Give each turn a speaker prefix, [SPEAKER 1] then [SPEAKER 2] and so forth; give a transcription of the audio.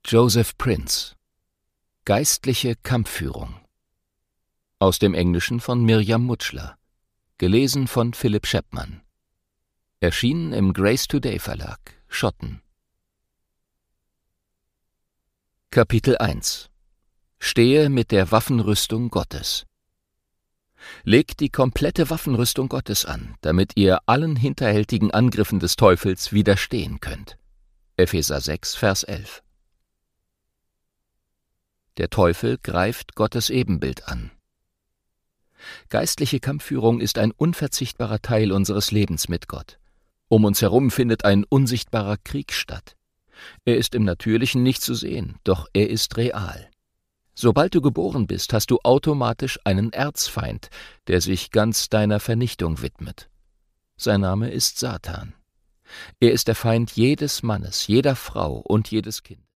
[SPEAKER 1] Joseph Prince. Geistliche Kampfführung. Aus dem Englischen von Mirjam Mutschler. Gelesen von Philipp Scheppmann. Erschienen im Grace Today Verlag, Schotten. Kapitel 1. Stehe mit der Waffenrüstung Gottes. Legt die komplette Waffenrüstung Gottes an, damit ihr allen hinterhältigen Angriffen des Teufels widerstehen könnt. Epheser 6, Vers 11. Der Teufel greift Gottes Ebenbild an. Geistliche Kampfführung ist ein unverzichtbarer Teil unseres Lebens mit Gott. Um uns herum findet ein unsichtbarer Krieg statt. Er ist im Natürlichen nicht zu sehen, doch er ist real. Sobald du geboren bist, hast du automatisch einen Erzfeind, der sich ganz deiner Vernichtung widmet. Sein Name ist Satan. Er ist der Feind jedes Mannes, jeder Frau und jedes Kindes.